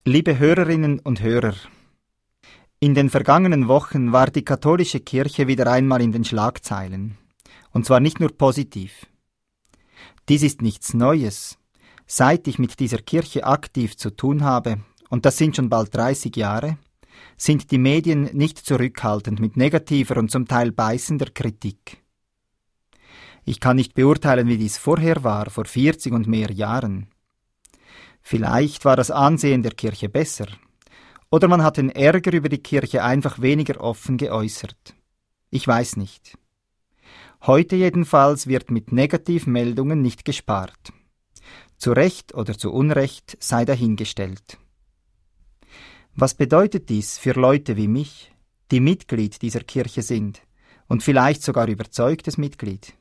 Liebe Hörerinnen und Hörer, in den vergangenen Wochen war die katholische Kirche wieder einmal in den Schlagzeilen. Und zwar nicht nur positiv. Dies ist nichts Neues. Seit ich mit dieser Kirche aktiv zu tun habe, und das sind schon bald 30 Jahre, sind die Medien nicht zurückhaltend mit negativer und zum Teil beißender Kritik. Ich kann nicht beurteilen, wie dies vorher war, vor 40 und mehr Jahren. Vielleicht war das Ansehen der Kirche besser, oder man hat den Ärger über die Kirche einfach weniger offen geäußert. Ich weiß nicht. Heute jedenfalls wird mit Negativmeldungen nicht gespart. Zu Recht oder zu Unrecht sei dahingestellt. Was bedeutet dies für Leute wie mich, die Mitglied dieser Kirche sind und vielleicht sogar überzeugtes Mitglied?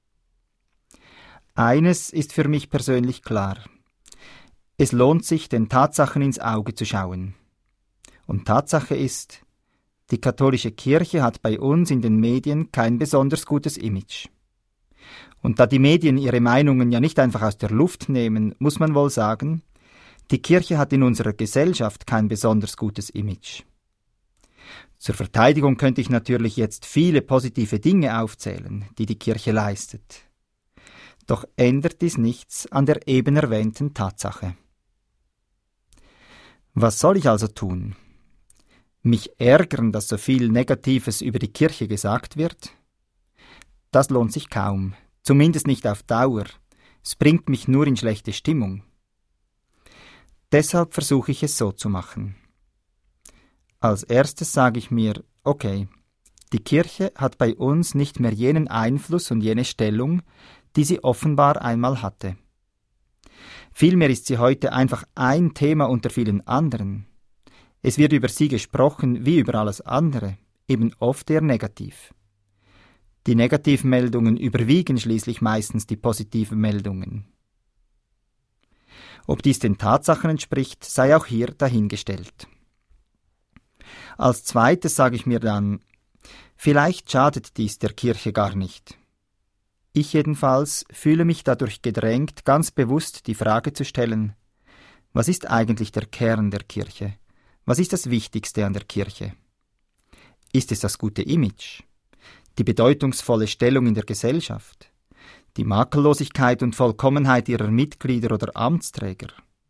Eines ist für mich persönlich klar. Es lohnt sich, den Tatsachen ins Auge zu schauen. Und Tatsache ist, die katholische Kirche hat bei uns in den Medien kein besonders gutes Image. Und da die Medien ihre Meinungen ja nicht einfach aus der Luft nehmen, muss man wohl sagen, die Kirche hat in unserer Gesellschaft kein besonders gutes Image. Zur Verteidigung könnte ich natürlich jetzt viele positive Dinge aufzählen, die die Kirche leistet. Doch ändert dies nichts an der eben erwähnten Tatsache. Was soll ich also tun? Mich ärgern, dass so viel Negatives über die Kirche gesagt wird? Das lohnt sich kaum, zumindest nicht auf Dauer. Es bringt mich nur in schlechte Stimmung. Deshalb versuche ich es so zu machen. Als erstes sage ich mir, okay, die Kirche hat bei uns nicht mehr jenen Einfluss und jene Stellung, die sie offenbar einmal hatte. Vielmehr ist sie heute einfach ein Thema unter vielen anderen. Es wird über sie gesprochen wie über alles andere, eben oft eher negativ. Die Negativmeldungen überwiegen schließlich meistens die positiven Meldungen. Ob dies den Tatsachen entspricht, sei auch hier dahingestellt. Als zweites sage ich mir dann, vielleicht schadet dies der Kirche gar nicht. Ich jedenfalls fühle mich dadurch gedrängt, ganz bewusst die Frage zu stellen, was ist eigentlich der Kern der Kirche? Was ist das Wichtigste an der Kirche? Ist es das gute Image? Die bedeutungsvolle Stellung in der Gesellschaft? Die Makellosigkeit und Vollkommenheit ihrer Mitglieder oder Amtsträger?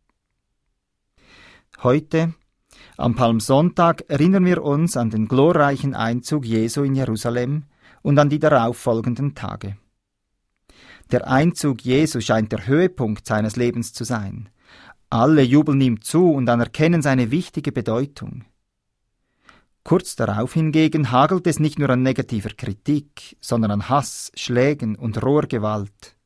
Heute, am Palmsonntag, erinnern wir uns an den glorreichen Einzug Jesu in Jerusalem und an die darauffolgenden Tage. Der Einzug Jesu scheint der Höhepunkt seines Lebens zu sein. Alle jubeln ihm zu und anerkennen seine wichtige Bedeutung. Kurz darauf hingegen hagelt es nicht nur an negativer Kritik, sondern an Hass, Schlägen und roher Gewalt.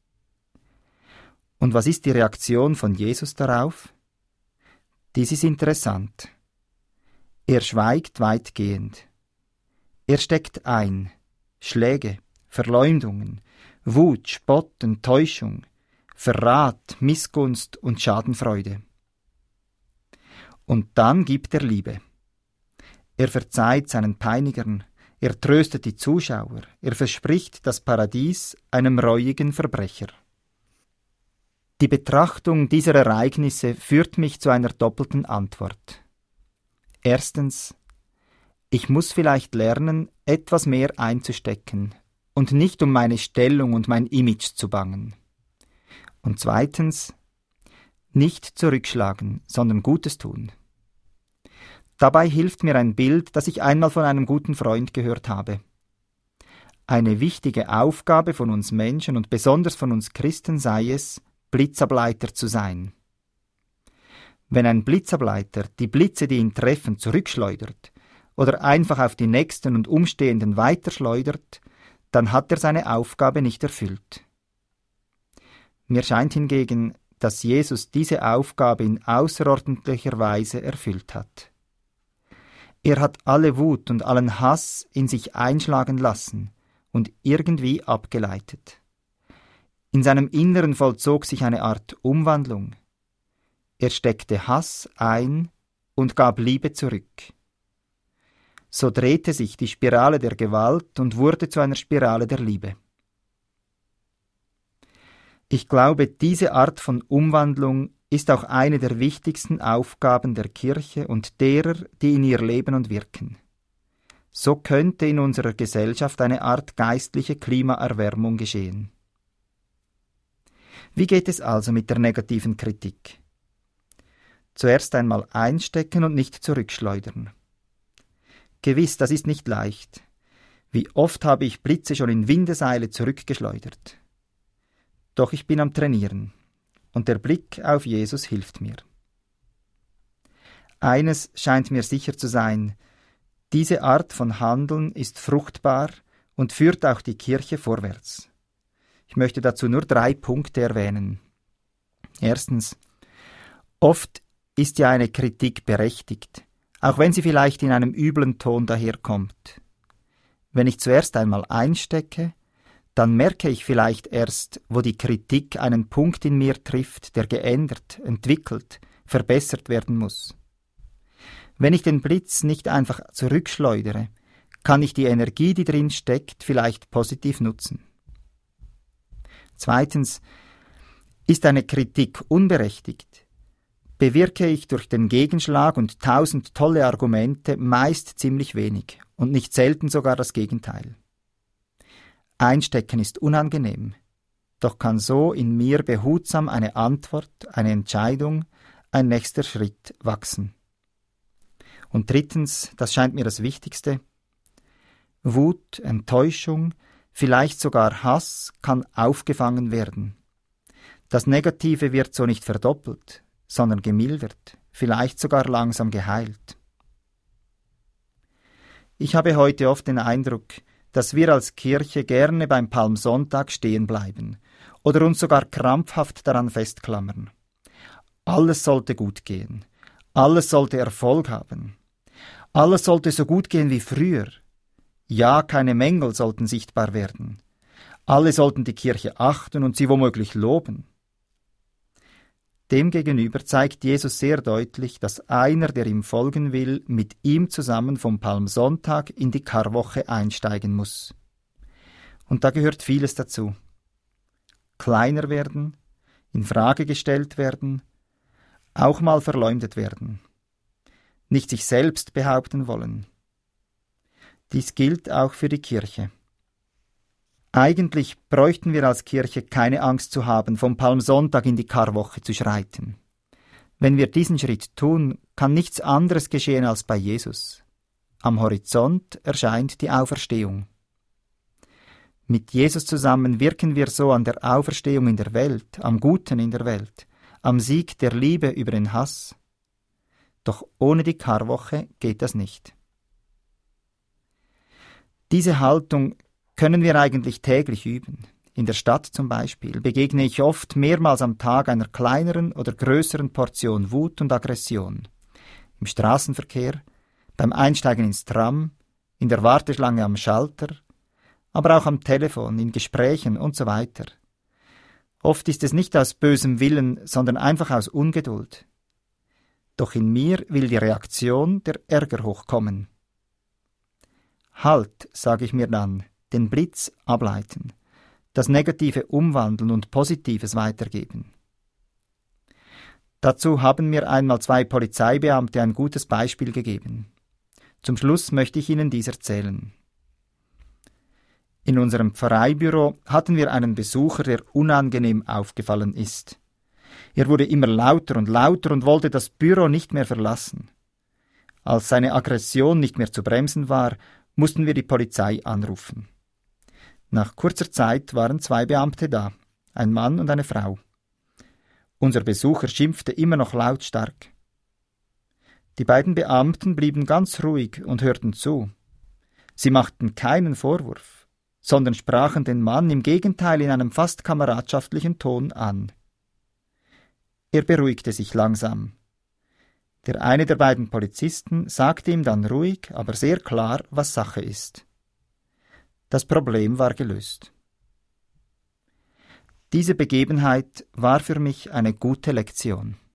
Und was ist die Reaktion von Jesus darauf? Dies ist interessant. Er schweigt weitgehend. Er steckt ein. Schläge, Verleumdungen, Wut, Spott, Enttäuschung, Verrat, Missgunst und Schadenfreude. Und dann gibt er Liebe. Er verzeiht seinen Peinigern, er tröstet die Zuschauer, er verspricht das Paradies einem reuigen Verbrecher. Die Betrachtung dieser Ereignisse führt mich zu einer doppelten Antwort. Erstens, ich muss vielleicht lernen, etwas mehr einzustecken und nicht um meine Stellung und mein Image zu bangen. Und zweitens, nicht zurückschlagen, sondern Gutes tun. Dabei hilft mir ein Bild, das ich einmal von einem guten Freund gehört habe. Eine wichtige Aufgabe von uns Menschen und besonders von uns Christen sei es, Blitzableiter zu sein. Wenn ein Blitzableiter die Blitze, die ihn treffen, zurückschleudert oder einfach auf die Nächsten und Umstehenden weiterschleudert, dann hat er seine Aufgabe nicht erfüllt. Mir scheint hingegen, dass Jesus diese Aufgabe in außerordentlicher Weise erfüllt hat. Er hat alle Wut und allen Hass in sich einschlagen lassen und irgendwie abgeleitet. In seinem Inneren vollzog sich eine Art Umwandlung. Er steckte Hass ein und gab Liebe zurück. So drehte sich die Spirale der Gewalt und wurde zu einer Spirale der Liebe. Ich glaube, diese Art von Umwandlung ist auch eine der wichtigsten Aufgaben der Kirche und derer, die in ihr leben und wirken. So könnte in unserer Gesellschaft eine Art geistliche Klimaerwärmung geschehen. Wie geht es also mit der negativen Kritik? Zuerst einmal einstecken und nicht zurückschleudern. Gewiss, das ist nicht leicht. Wie oft habe ich Blitze schon in Windeseile zurückgeschleudert. Doch ich bin am Trainieren, und der Blick auf Jesus hilft mir. Eines scheint mir sicher zu sein: Diese Art von Handeln ist fruchtbar und führt auch die Kirche vorwärts. Ich möchte dazu nur 3 Punkte erwähnen. Erstens: Oft ist ja eine Kritik berechtigt, auch wenn sie vielleicht in einem üblen Ton daherkommt. Wenn ich zuerst einmal einstecke, dann merke ich vielleicht erst, wo die Kritik einen Punkt in mir trifft, der geändert, entwickelt, verbessert werden muss. Wenn ich den Blitz nicht einfach zurückschleudere, kann ich die Energie, die drin steckt, vielleicht positiv nutzen. Zweitens: Ist eine Kritik unberechtigt, bewirke ich durch den Gegenschlag und 1000 tolle Argumente meist ziemlich wenig und nicht selten sogar das Gegenteil. Einstecken ist unangenehm, doch kann so in mir behutsam eine Antwort, eine Entscheidung, ein nächster Schritt wachsen. Und drittens, das scheint mir das Wichtigste: Wut, Enttäuschung, vielleicht sogar Hass kann aufgefangen werden. Das Negative wird so nicht verdoppelt, sondern gemildert, vielleicht sogar langsam geheilt. Ich habe heute oft den Eindruck, dass wir als Kirche gerne beim Palmsonntag stehen bleiben oder uns sogar krampfhaft daran festklammern. Alles sollte gut gehen, alles sollte Erfolg haben, alles sollte so gut gehen wie früher. Ja, keine Mängel sollten sichtbar werden. Alle sollten die Kirche achten und sie womöglich loben. Demgegenüber zeigt Jesus sehr deutlich, dass einer, der ihm folgen will, mit ihm zusammen vom Palmsonntag in die Karwoche einsteigen muss. Und da gehört vieles dazu. Kleiner werden, in Frage gestellt werden, auch mal verleumdet werden. Nicht sich selbst behaupten wollen. Dies gilt auch für die Kirche. Eigentlich bräuchten wir als Kirche keine Angst zu haben, vom Palmsonntag in die Karwoche zu schreiten. Wenn wir diesen Schritt tun, kann nichts anderes geschehen als bei Jesus. Am Horizont erscheint die Auferstehung. Mit Jesus zusammen wirken wir so an der Auferstehung in der Welt, am Guten in der Welt, am Sieg der Liebe über den Hass. Doch ohne die Karwoche geht das nicht. Diese Haltung können wir eigentlich täglich üben. In der Stadt zum Beispiel begegne ich oft mehrmals am Tag einer kleineren oder größeren Portion Wut und Aggression. Im Straßenverkehr, beim Einsteigen ins Tram, in der Warteschlange am Schalter, aber auch am Telefon, in Gesprächen und so weiter. Oft ist es nicht aus bösem Willen, sondern einfach aus Ungeduld. Doch in mir will die Reaktion, der Ärger hochkommen. Halt, sage ich mir dann, den Blitz ableiten, das Negative umwandeln und Positives weitergeben. Dazu haben mir einmal 2 Polizeibeamte ein gutes Beispiel gegeben. Zum Schluss möchte ich Ihnen dies erzählen. In unserem Pfarreibüro hatten wir einen Besucher, der unangenehm aufgefallen ist. Er wurde immer lauter und wollte das Büro nicht mehr verlassen. Als seine Aggression nicht mehr zu bremsen war, mussten wir die Polizei anrufen. Nach kurzer Zeit waren 2 Beamte da, ein Mann und eine Frau. Unser Besucher schimpfte immer noch lautstark. Die beiden Beamten blieben ganz ruhig und hörten zu. Sie machten keinen Vorwurf, sondern sprachen den Mann im Gegenteil in einem fast kameradschaftlichen Ton an. Er beruhigte sich langsam. Der eine der beiden Polizisten sagte ihm dann ruhig, aber sehr klar, was Sache ist. Das Problem war gelöst. Diese Begebenheit war für mich eine gute Lektion.